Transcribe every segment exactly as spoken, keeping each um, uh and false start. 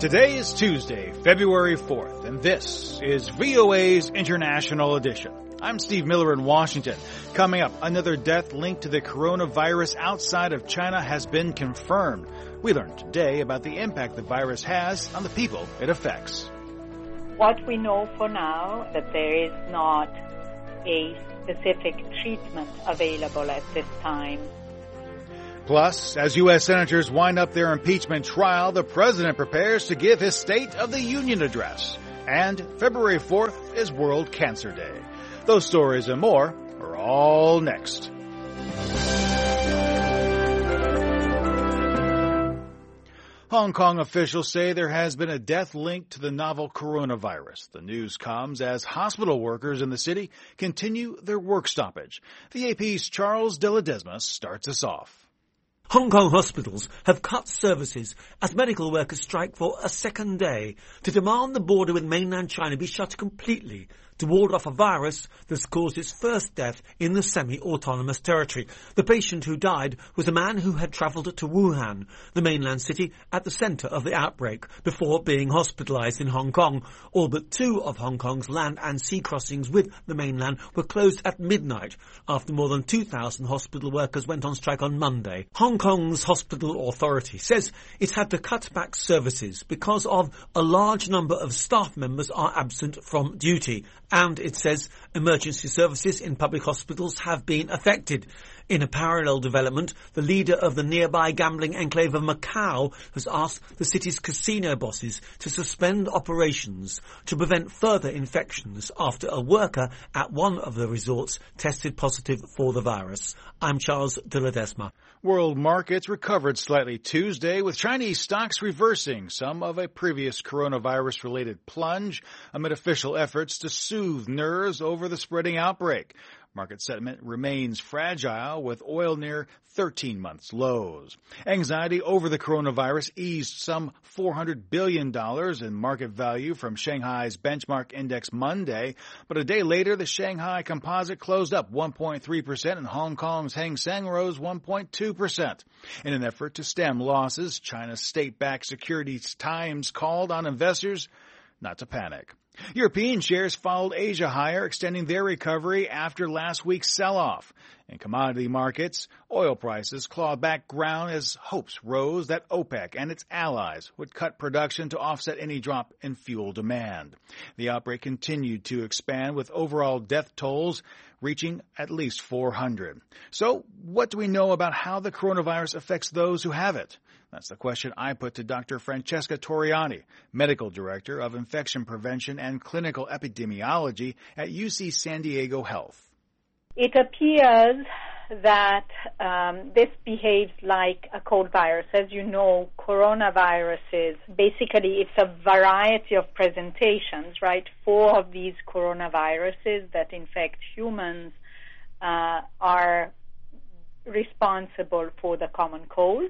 Today is Tuesday, February fourth, and this is V O A's International Edition. I'm Steve Miller in Washington. Coming up, another death linked to the coronavirus outside of China has been confirmed. We learned today about the impact the virus has on the people it affects. What we know for now, that there is not a specific treatment available at this time. Plus, as U S senators wind up their impeachment trial, the president prepares to give his State of the Union address. And February fourth is World Cancer Day. Those stories and more are all next. Hong Kong officials say there has been a death linked to the novel coronavirus. The news comes as hospital workers in the city continue their work stoppage. The A P's Charles de Ledesma starts us off. Hong Kong hospitals have cut services as medical workers strike for a second day to demand the border with mainland China be shut completely to ward off a virus that's caused its first death in the semi-autonomous territory. The patient who died was a man who had travelled to Wuhan, the mainland city at the centre of the outbreak, before being hospitalised in Hong Kong. All but two of Hong Kong's land and sea crossings with the mainland were closed at midnight after more than two thousand hospital workers went on strike on Monday. Hong Kong's hospital authority says it had to cut back services because of a large number of staff members are absent from duty. And it says emergency services in public hospitals have been affected. In a parallel development, the leader of the nearby gambling enclave of Macau has asked the city's casino bosses to suspend operations to prevent further infections after a worker at one of the resorts tested positive for the virus. I'm Charles de Ledesma. World markets recovered slightly Tuesday, with Chinese stocks reversing some of a previous coronavirus-related plunge amid official efforts to soothe nerves over the spreading outbreak. Market sentiment remains fragile, with oil near thirteen months lows. Anxiety over the coronavirus eased some four hundred billion dollars in market value from Shanghai's benchmark index Monday, but a day later the Shanghai Composite closed up one point three percent and Hong Kong's Hang Seng rose one point two percent. In an effort to stem losses, China's state-backed Securities Times called on investors not to panic. European shares followed Asia higher, extending their recovery after last week's sell-off. In commodity markets, oil prices clawed back ground as hopes rose that OPEC and its allies would cut production to offset any drop in fuel demand. The outbreak continued to expand, with overall death tolls reaching at least four hundred. So, what do we know about how the coronavirus affects those who have it? That's the question I put to Doctor Francesca Torriani, Medical Director of Infection Prevention and Clinical Epidemiology at U C San Diego Health. It appears that um, this behaves like a cold virus. As you know, coronaviruses, basically it's a variety of presentations, right? Four of these coronaviruses that infect humans uh, are responsible for the common cold.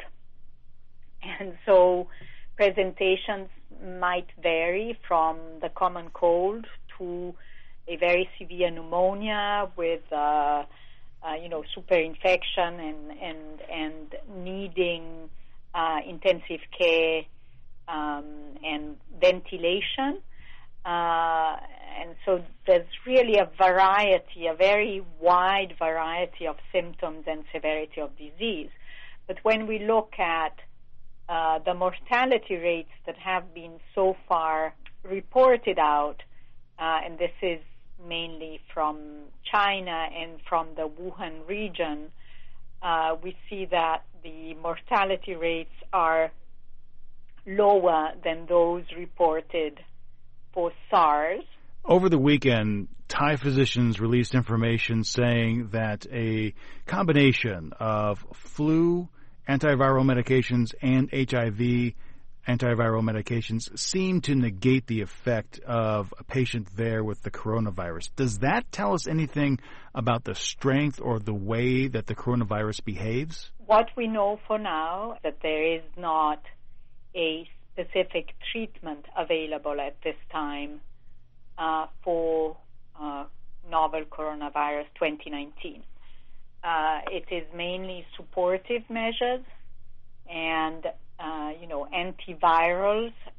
And so presentations might vary from the common cold to a very severe pneumonia with, uh, uh, you know, super infection and, and, and needing uh, intensive care um, and ventilation. Uh, and so there's really a variety, a very wide variety of symptoms and severity of disease. But when we look at Uh, the mortality rates that have been so far reported out, uh, and this is mainly from China and from the Wuhan region, uh, we see that the mortality rates are lower than those reported for SARS. Over the weekend, Thai physicians released information saying that a combination of flu, antiviral medications, and H I V antiviral medications seem to negate the effect of a patient there with the coronavirus. Does that tell us anything about the strength or the way that the coronavirus behaves? What we know for now, that there is not a specific treatment available at this time uh, for uh, novel coronavirus twenty nineteen. Uh, it is mainly supportive measures and, uh, you know, antivirals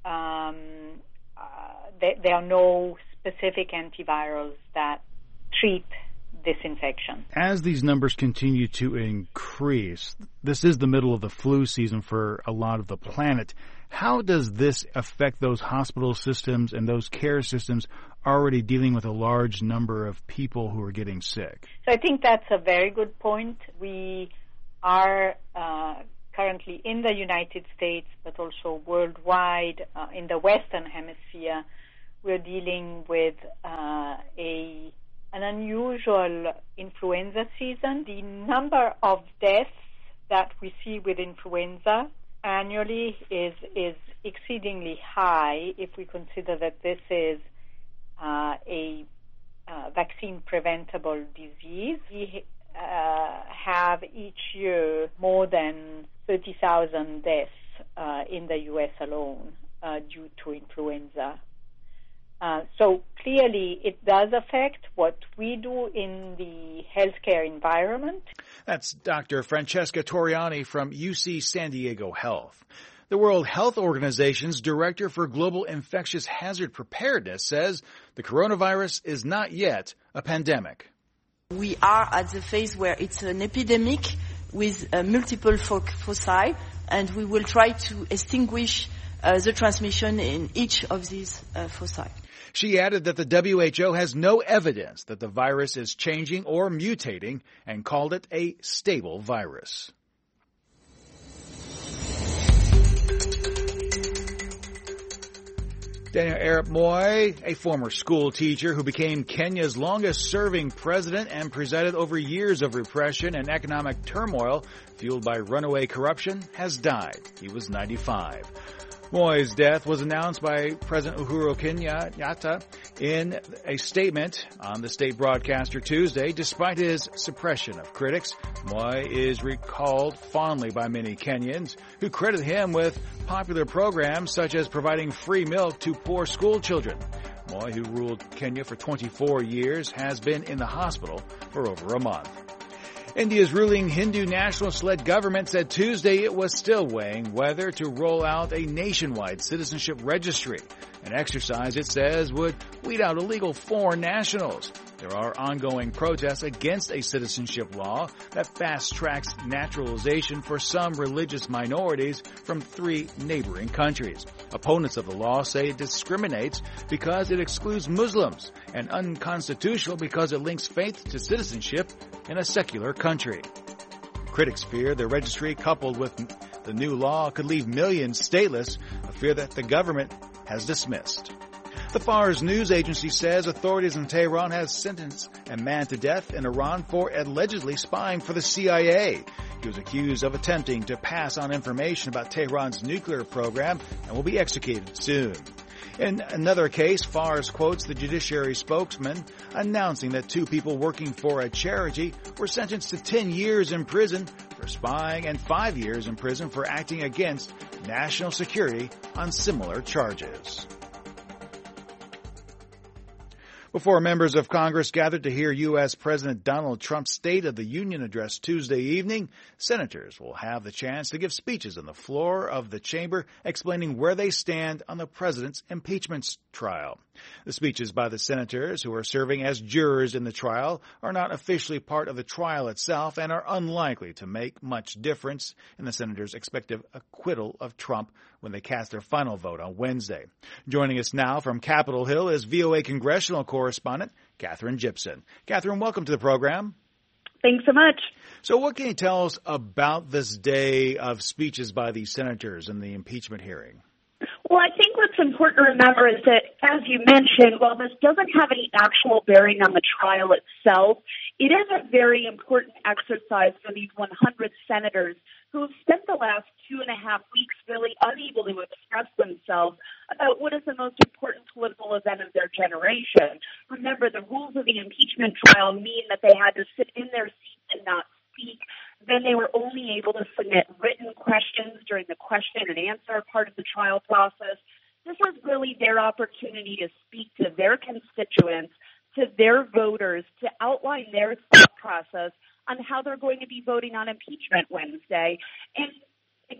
um, uh, there, there are no specific antivirals that treat this infection. As these numbers continue to increase, this is the middle of the flu season for a lot of the planet. How does this affect those hospital systems and those care systems already dealing with a large number of people who are getting sick? So I think that's a very good point. We are uh, currently in the United States, but also worldwide, uh, in the Western Hemisphere, we're dealing with uh, a an unusual influenza season. The number of deaths that we see with influenza annually is is exceedingly high if we consider that this is uh, a uh, vaccine-preventable disease. We uh, have each year more than thirty thousand deaths uh, in the U S alone uh, due to influenza. Uh, so clearly it does affect what we do in the healthcare environment. That's Doctor Francesca Torriani from U C San Diego Health. The World Health Organization's Director for Global Infectious Hazard Preparedness says the coronavirus is not yet a pandemic. We are at the phase where it's an epidemic with uh, multiple foci, and we will try to extinguish uh, the transmission in each of these uh, foci. She added that the W H O has no evidence that the virus is changing or mutating and called it a stable virus. Daniel Arap Moi, a former school teacher who became Kenya's longest-serving president and presided over years of repression and economic turmoil fueled by runaway corruption, has died. He was ninety-five. Moi's death was announced by President Uhuru Kenyatta in a statement on the state broadcaster Tuesday. Despite his suppression of critics, Moi is recalled fondly by many Kenyans who credit him with popular programs such as providing free milk to poor school children. Moi, who ruled Kenya for twenty-four years, has been in the hospital for over a month. India's ruling Hindu nationalist-led government said Tuesday it was still weighing whether to roll out a nationwide citizenship registry, an exercise it says would weed out illegal foreign nationals. There are ongoing protests against a citizenship law that fast-tracks naturalization for some religious minorities from three neighboring countries. Opponents of the law say it discriminates because it excludes Muslims, and unconstitutional because it links faith to citizenship in a secular country. Critics fear the registry, coupled with the new law, could leave millions stateless, a fear that the government has dismissed. The Fars news agency says authorities in Tehran have sentenced a man to death in Iran for allegedly spying for the C I A. He was accused of attempting to pass on information about Tehran's nuclear program and will be executed soon. In another case, Fars quotes the judiciary spokesman announcing that two people working for a charity were sentenced to ten years in prison for spying and five years in prison for acting against national security on similar charges. Before members of Congress gathered to hear U S. President Donald Trump's State of the Union address Tuesday evening, senators will have the chance to give speeches on the floor of the chamber explaining where they stand on the president's impeachment trial. The speeches by the senators who are serving as jurors in the trial are not officially part of the trial itself and are unlikely to make much difference in the senators' expected acquittal of Trump when they cast their final vote on Wednesday. Joining us now from Capitol Hill is V O A congressional correspondent Katherine Gibson. Katherine, welcome to the program. Thanks so much. So what can you tell us about this day of speeches by the senators in the impeachment hearing? Well, I think what's important to remember is that, as you mentioned, while this doesn't have any actual bearing on the trial itself, it is a very important exercise for these one hundred senators who have spent the last two and a half weeks really unable to express themselves about what is the most important political event of their generation. Remember, the rules of the impeachment trial mean that they had to sit in their seats and not speak. Then they were only able to submit written questions during the question and answer part of the trial process. This was really their opportunity to speak to their constituents, to their voters, to outline their thought process on how they're going to be voting on impeachment Wednesday. And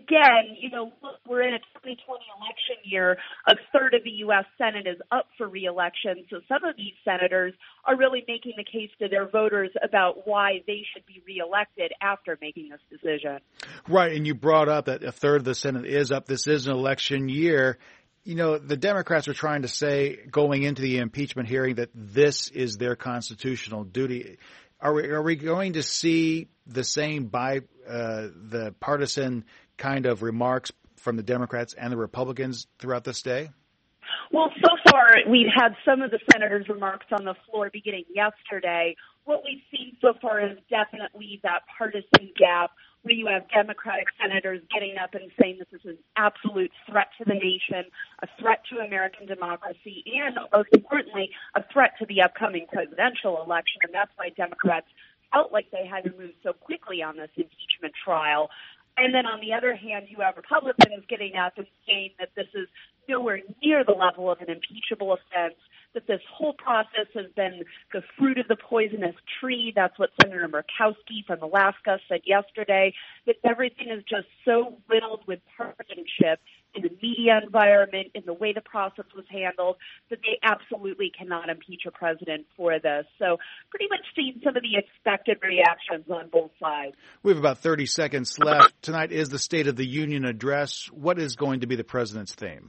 again, you know, look, we're in a twenty twenty election year. A third of the U S Senate is up for re-election. So some of these senators are really making the case to their voters about why they should be re-elected after making this decision. Right. And you brought up that a third of the Senate is up. This is an election year. You know, the Democrats are trying to say going into the impeachment hearing that this is their constitutional duty. Are we, are we going to see the same by uh, the partisan kind of remarks from the Democrats and the Republicans throughout this day? Well, so far, we've had some of the senators' remarks on the floor beginning yesterday. What we've seen so far is definitely that partisan gap where you have Democratic senators getting up and saying this is an absolute threat to the nation, a threat to American democracy, and most importantly, a threat to the upcoming presidential election. And that's why Democrats felt like they had to move so quickly on this impeachment trial. And then on the other hand, you have Republicans getting up and saying that this is nowhere near the level of an impeachable offense, that this whole process has been the fruit of the poisonous tree. That's what Senator Murkowski from Alaska said yesterday, that everything is just so riddled with partisanship in the media environment, in the way the process was handled, that they absolutely cannot impeach a president for this. So pretty much seen some of the expected reactions on both sides. We have about thirty seconds left. Tonight is the State of the Union address. What is going to be the president's theme?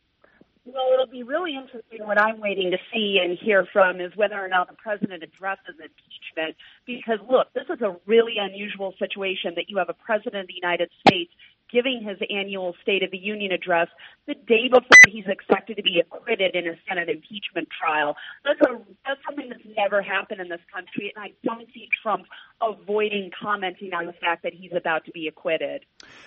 Well, it'll be really interesting. What I'm waiting to see and hear from is whether or not the president addresses impeachment. Because, look, this is a really unusual situation that you have a president of the United States giving his annual State of the Union address the day before he's expected to be acquitted in a Senate impeachment trial. That's, a, that's something that's never happened in this country, and I don't see Trump avoiding commenting on the fact that he's about to be acquitted.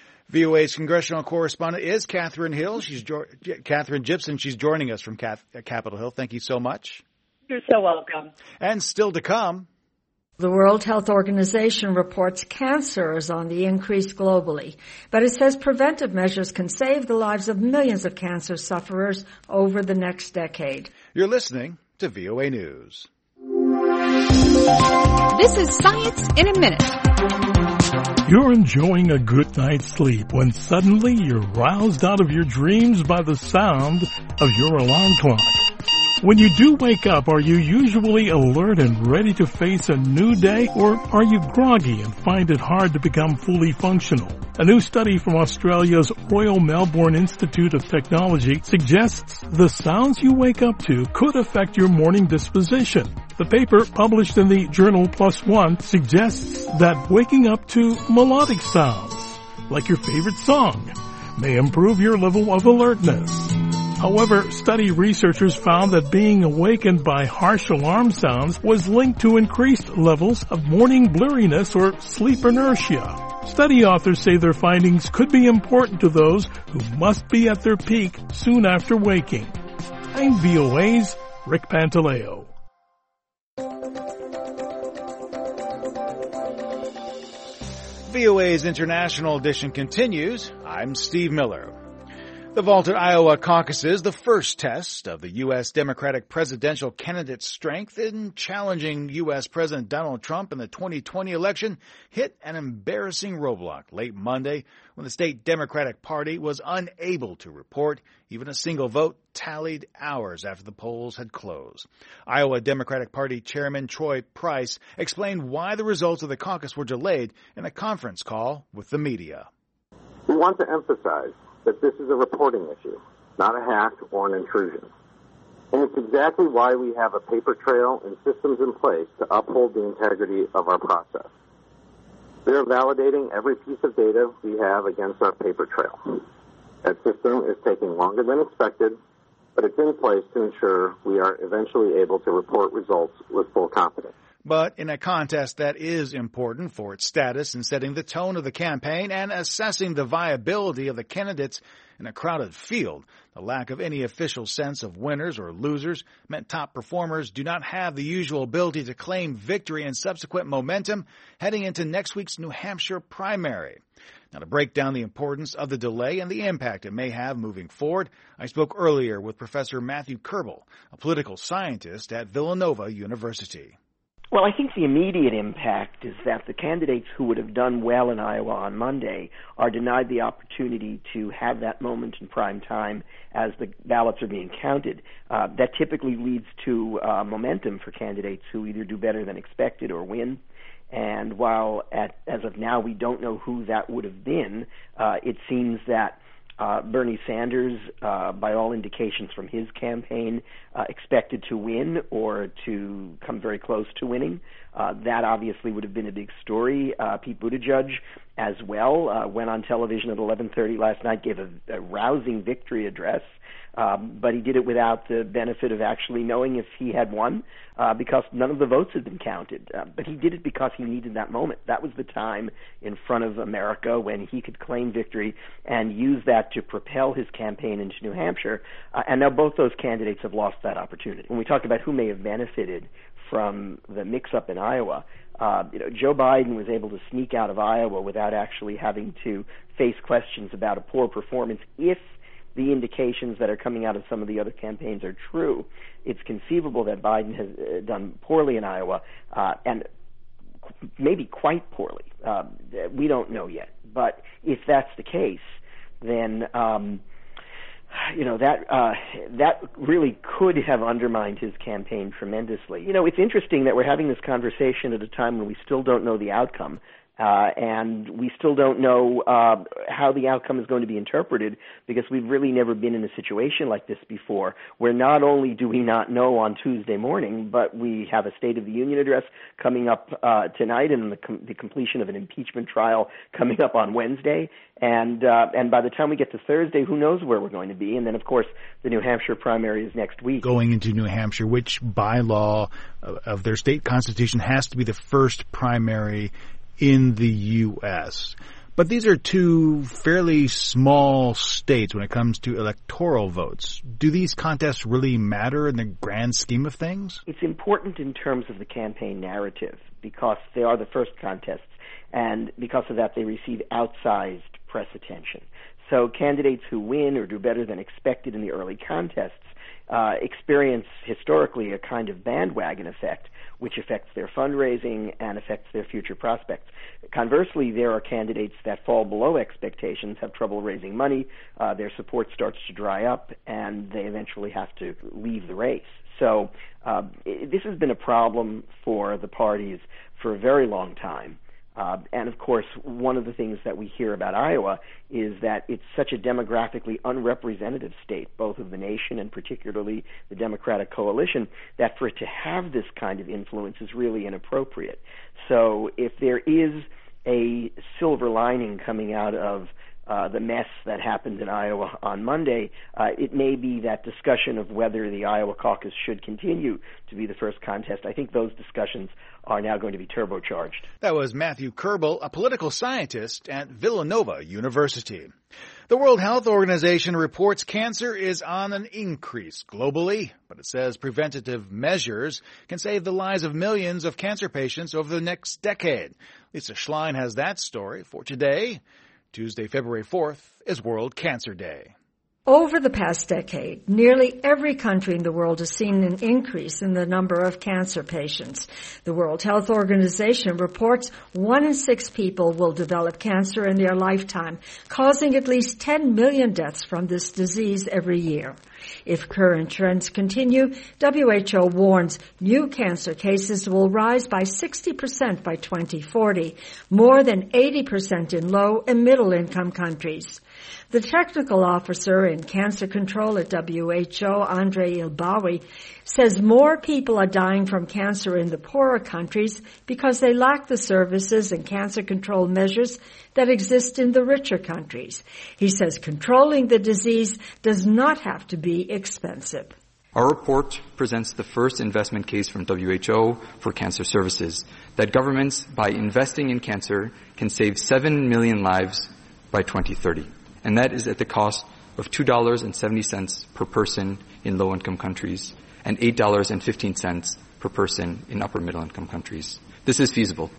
V O A's congressional correspondent is Catherine Hill. She's jo- Catherine Gibson. She's joining us from Cap- Capitol Hill. Thank you so much. You're so welcome. And still to come. The World Health Organization reports cancer is on the increase globally, but it says preventive measures can save the lives of millions of cancer sufferers over the next decade. You're listening to V O A News. This is Science in a Minute. You're enjoying a good night's sleep when suddenly you're roused out of your dreams by the sound of your alarm clock. When you do wake up, are you usually alert and ready to face a new day, or are you groggy and find it hard to become fully functional? A new study from Australia's Royal Melbourne Institute of Technology suggests the sounds you wake up to could affect your morning disposition. The paper, published in the journal PLOS ONE, suggests that waking up to melodic sounds, like your favorite song, may improve your level of alertness. However, study researchers found that being awakened by harsh alarm sounds was linked to increased levels of morning blurriness or sleep inertia. Study authors say their findings could be important to those who must be at their peak soon after waking. I'm V O A's Rick Pantaleo. V O A's International Edition continues. I'm Steve Miller. The vaulted Iowa caucuses, the first test of the U S Democratic presidential candidate's strength in challenging U S President Donald Trump in the twenty twenty election, hit an embarrassing roadblock late Monday when the state Democratic Party was unable to report even a single vote tallied hours after the polls had closed. Iowa Democratic Party Chairman Troy Price explained why the results of the caucus were delayed in a conference call with the media. We want to emphasize that this is a reporting issue, not a hack or an intrusion. And it's exactly why we have a paper trail and systems in place to uphold the integrity of our process. We are validating every piece of data we have against our paper trail. That system is taking longer than expected, but it's in place to ensure we are eventually able to report results with full confidence. But in a contest that is important for its status in setting the tone of the campaign and assessing the viability of the candidates in a crowded field, the lack of any official sense of winners or losers meant top performers do not have the usual ability to claim victory and subsequent momentum heading into next week's New Hampshire primary. Now, to break down the importance of the delay and the impact it may have moving forward, I spoke earlier with Professor Matthew Kerbel, a political scientist at Villanova University. Well, I think the immediate impact is that the candidates who would have done well in Iowa on Monday are denied the opportunity to have that moment in prime time as the ballots are being counted. Uh, that typically leads to uh, momentum for candidates who either do better than expected or win. And while at, as of now we don't know who that would have been, uh, it seems that Uh, Bernie Sanders, uh, by all indications from his campaign, uh, expected to win or to come very close to winning. Uh, that obviously would have been a big story. Uh, Pete Buttigieg, as well, uh, went on television at eleven thirty last night, gave a, a rousing victory address, um, but he did it without the benefit of actually knowing if he had won, uh, because none of the votes had been counted. Uh, but he did it because he needed that moment. That was the time in front of America when he could claim victory and use that to propel his campaign into New Hampshire. Uh, and now both those candidates have lost that opportunity. When we talk about who may have benefited from the mix-up in Iowa, uh, you know, Joe Biden was able to sneak out of Iowa without actually having to face questions about a poor performance. If the indications that are coming out of some of the other campaigns are true, it's conceivable that Biden has uh, done poorly in Iowa, uh, and maybe quite poorly. Uh, we don't know yet. But if that's the case, then um, you know that uh, that really could have undermined his campaign tremendously. You know, it's interesting that we're having this conversation at a time when we still don't know the outcome. Uh, and we still don't know uh, how the outcome is going to be interpreted, because we've really never been in a situation like this before, where not only do we not know on Tuesday morning, but we have a State of the Union address coming up uh, tonight, and the, com- the completion of an impeachment trial coming up on Wednesday. And uh, and by the time we get to Thursday, who knows where we're going to be? And then, of course, the New Hampshire primary is next week. Going into New Hampshire, which by law of their state constitution has to be the first primary in the U S. But these are two fairly small states when it comes to electoral votes. Do these contests really matter in the grand scheme of things? It's important in terms of the campaign narrative, because they are the first contests, and because of that they receive outsized press attention. So candidates who win or do better than expected in the early contests uh, experience historically a kind of bandwagon effect, which affects their fundraising and affects their future prospects. Conversely, there are candidates that fall below expectations, have trouble raising money, uh, their support starts to dry up, and they eventually have to leave the race. So uh, it, this has been a problem for the parties for a very long time. Uh, and, of course, one of the things that we hear about Iowa is that it's such a demographically unrepresentative state, both of the nation and particularly the Democratic coalition, that for it to have this kind of influence is really inappropriate. So if there is a silver lining coming out of uh, the mess that happened in Iowa on Monday, uh, it may be that discussion of whether the Iowa caucus should continue to be the first contest. I think those discussions are now going to be turbocharged. That was Matthew Kerbel, a political scientist at Villanova University. The World Health Organization reports cancer is on an increase globally, but it says preventative measures can save the lives of millions of cancer patients over the next decade. Lisa Schlein has that story for today. Tuesday, February fourth, is World Cancer Day. Over the past decade, nearly every country in the world has seen an increase in the number of cancer patients. The World Health Organization reports one in six people will develop cancer in their lifetime, causing at least ten million deaths from this disease every year. If current trends continue, W H O warns new cancer cases will rise by sixty percent by twenty forty, more than eighty percent in low and middle-income countries. The technical officer in cancer control at W H O, Andre Ilbawi, says more people are dying from cancer in the poorer countries because they lack the services and cancer control measures that exist in the richer countries. He says controlling the disease does not have to be expensive. Our report presents the first investment case from W H O for cancer services, that governments, by investing in cancer, can save seven million lives by twenty thirty. And that is at the cost of two dollars and seventy cents per person in low-income countries and eight dollars and fifteen cents per person in upper middle-income countries. This is feasible.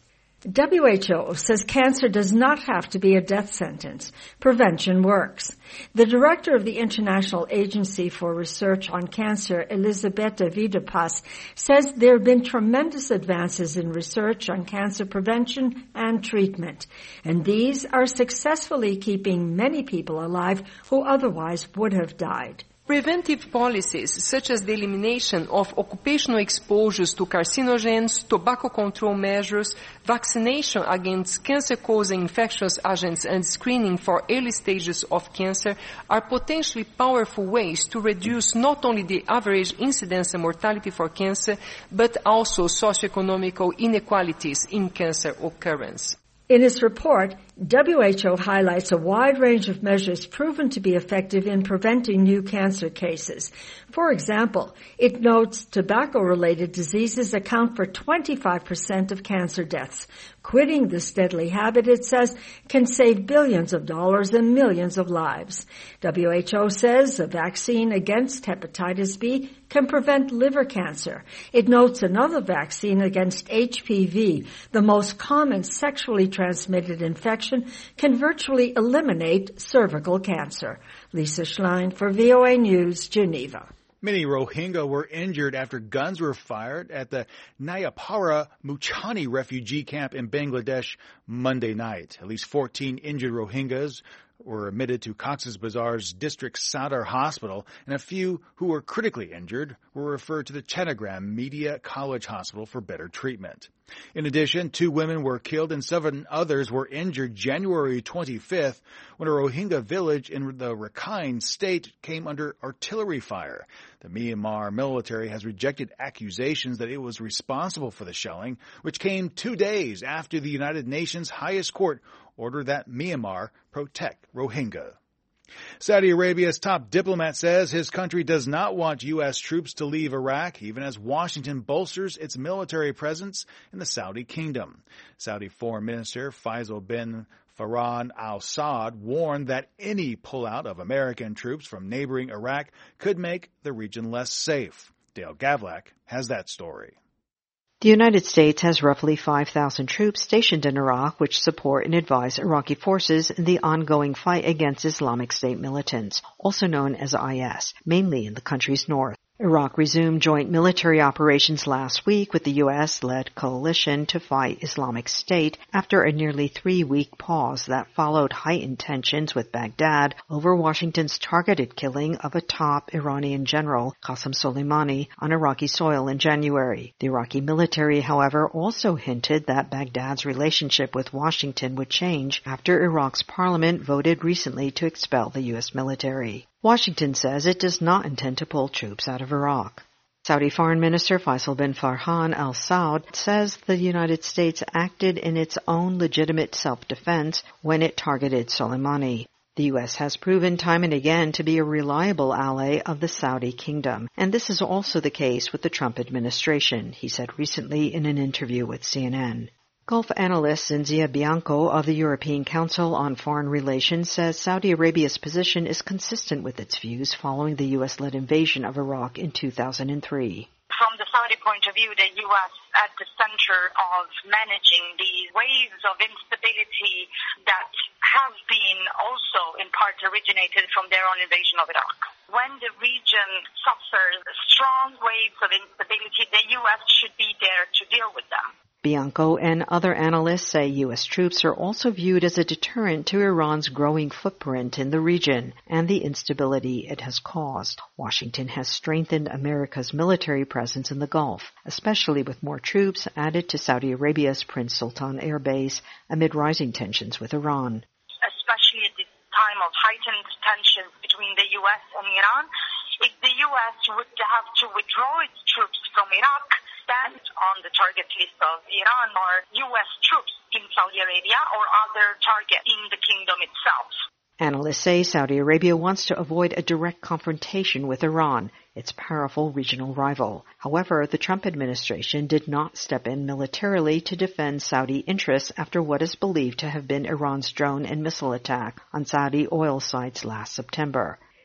W H O says cancer does not have to be a death sentence. Prevention works. The director of the International Agency for Research on Cancer, Elisabetta Videpass, says there have been tremendous advances in research on cancer prevention and treatment, and these are successfully keeping many people alive who otherwise would have died. Preventive policies such as the elimination of occupational exposures to carcinogens, tobacco control measures, vaccination against cancer-causing infectious agents, and screening for early stages of cancer are potentially powerful ways to reduce not only the average incidence and mortality for cancer, but also socioeconomic inequalities in cancer occurrence. In its report, W H O highlights a wide range of measures proven to be effective in preventing new cancer cases. For example, it notes tobacco-related diseases account for twenty-five percent of cancer deaths. Quitting this deadly habit, it says, can save billions of dollars and millions of lives. W H O says a vaccine against hepatitis B can prevent liver cancer. It notes another vaccine against H P V, the most common sexually transmitted infection, can virtually eliminate cervical cancer. Lisa Schlein for V O A News, Geneva. Many Rohingya were injured after guns were fired at the Nyapara Muchani refugee camp in Bangladesh Monday night. At least fourteen injured Rohingyas were admitted to Cox's Bazar's district Sadar hospital, and a few who were critically injured were referred to the Chettigram Media College Hospital for better treatment. In addition, two women were killed and seven others were injured January twenty-fifth when a Rohingya village in the Rakhine state came under artillery fire. The Myanmar military has rejected accusations that it was responsible for the shelling, which came two days after the United Nations highest court ordered that Myanmar protect Rohingya. Saudi Arabia's top diplomat says his country does not want U S troops to leave Iraq, even as Washington bolsters its military presence in the Saudi kingdom. Saudi Foreign Minister Faisal bin Farhan al-Saud warned that any pullout of American troops from neighboring Iraq could make the region less safe. Dale Gavlak has that story. The United States has roughly five thousand troops stationed in Iraq which support and advise Iraqi forces in the ongoing fight against Islamic State militants, also known as I S, mainly in the country's north. Iraq resumed joint military operations last week with the U S-led coalition to fight Islamic State after a nearly three-week pause that followed heightened tensions with Baghdad over Washington's targeted killing of a top Iranian general, Qasem Soleimani, on Iraqi soil in January. The Iraqi military, however, also hinted that Baghdad's relationship with Washington would change after Iraq's parliament voted recently to expel the U S military. Washington says it does not intend to pull troops out of Iraq. Saudi Foreign Minister Faisal bin Farhan al-Saud says the United States acted in its own legitimate self-defense when it targeted Soleimani. The U S has proven time and again to be a reliable ally of the Saudi kingdom, and this is also the case with the Trump administration, he said recently in an interview with C N N. Gulf analyst Cinzia Bianco of the European Council on Foreign Relations says Saudi Arabia's position is consistent with its views following the U S-led invasion of Iraq in two thousand three. From the Saudi point of view, the U S at the center of managing the waves of instability that have been also in part originated from their own invasion of Iraq. When the region suffers strong waves of instability, the U S should be there to deal with them. Bianco and other analysts say U S troops are also viewed as a deterrent to Iran's growing footprint in the region and the instability it has caused. Washington has strengthened America's military presence in the Gulf, especially with more troops added to Saudi Arabia's Prince Sultan Air Base amid rising tensions with Iran. Especially at this time of heightened tensions between the U S and Iran, if the U S would have to withdraw its troops from Iraq, stand on the target list of Iran or U S troops in Saudi Arabia or other targets in the kingdom itself. Analysts say Saudi Arabia wants to avoid a direct confrontation with Iran, its powerful regional rival. However, the Trump administration did not step in militarily to defend Saudi interests after what is believed to have been Iran's drone and missile attack on Saudi oil sites last September.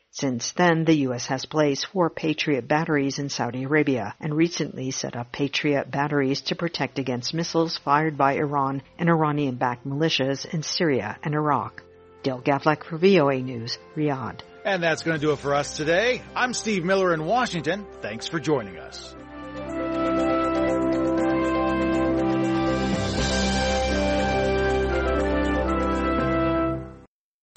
Since then, the U S has placed four Patriot batteries in Saudi Arabia and recently set up Patriot batteries to protect against missiles fired by Iran and Iranian-backed militias in Syria and Iraq. Dale Gavlak for V O A News, Riyadh. And that's going to do it for us today. I'm Steve Miller in Washington. Thanks for joining us.